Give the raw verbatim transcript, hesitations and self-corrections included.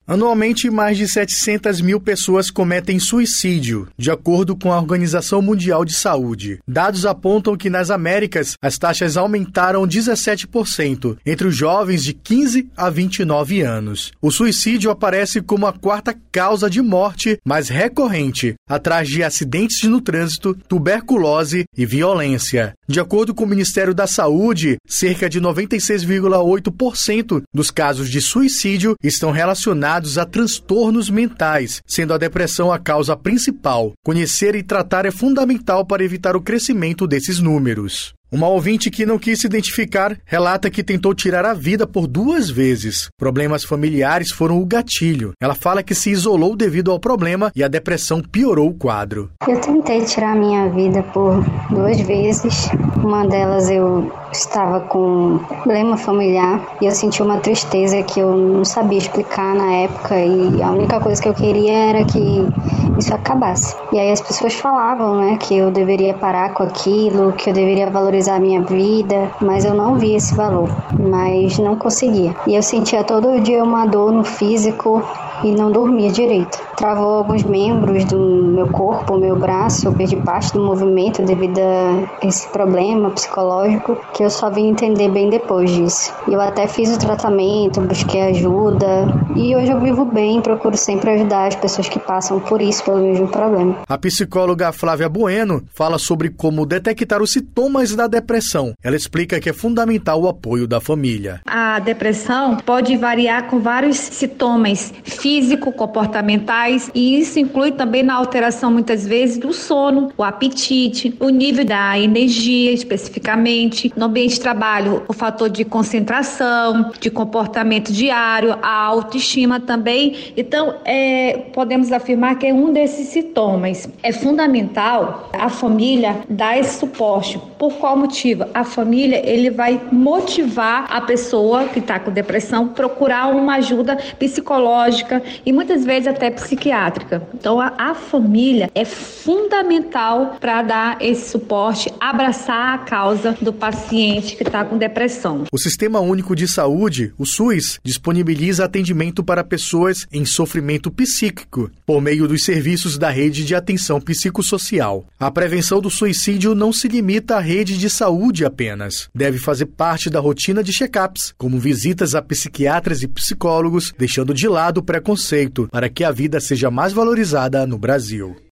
Anualmente, mais de setecentas mil pessoas cometem suicídio, de acordo com a Organização Mundial de Saúde. Dados apontam que nas Américas, as taxas aumentaram dezessete por cento entre os jovens de quinze a vinte e nove anos. O suicídio aparece como a quarta causa de morte mais recorrente, atrás de acidentes no trânsito, tuberculose e violência. De acordo com o Ministério da Saúde, cerca de noventa e seis vírgula oito por cento dos casos de suicídio estão relacionados a transtornos mentais, sendo a depressão a causa principal. Conhecer e tratar é fundamental para evitar o crescimento desses números. Uma ouvinte que não quis se identificar relata que tentou tirar a vida por duas vezes. Problemas familiares foram o gatilho. Ela fala que se isolou devido ao problema e a depressão piorou o quadro. Eu tentei tirar a minha vida por duas vezes. Uma delas eu estava com um problema familiar e eu senti uma tristeza que eu não sabia explicar na época e a única coisa que eu queria era que isso acabasse. E aí as pessoas falavam, né, que eu deveria parar com aquilo, que eu deveria valorizar a minha vida, mas eu não via esse valor, mas não conseguia. E eu sentia todo dia uma dor no físico e não dormia direito. Travou alguns membros do meu corpo, meu braço, eu perdi parte do movimento devido a esse problema psicológico que eu só vim entender bem depois disso. Eu até fiz o tratamento, busquei ajuda e hoje eu vivo bem, procuro sempre ajudar as pessoas que passam por isso, pelo mesmo problema. A psicóloga Flávia Bueno fala sobre como detectar os sintomas da depressão. Ela explica que é fundamental o apoio da família. A depressão pode variar com vários sintomas físico-comportamentais e isso inclui também na alteração muitas vezes do sono, o apetite, o nível da energia especificamente, no ambiente de trabalho, o fator de concentração, de comportamento diário, a autoestima também. Então, é, podemos afirmar que é um desses sintomas. É fundamental a família dar esse suporte. Por qual motivo? A família ele vai motivar a pessoa que está com depressão procurar uma ajuda psicológica e muitas vezes até psiquiátrica. Então a, a família é fundamental para dar esse suporte, abraçar a causa do paciente que está com depressão. O Sistema Único de Saúde, o SUS, disponibiliza atendimento para pessoas em sofrimento psíquico por meio dos serviços da rede de atenção psicossocial. A prevenção do suicídio não se limita à rede de saúde apenas. Deve fazer parte da rotina de check-ups, como visitas a psiquiatras e psicólogos, deixando de lado o preconceito para que a vida seja mais valorizada no Brasil.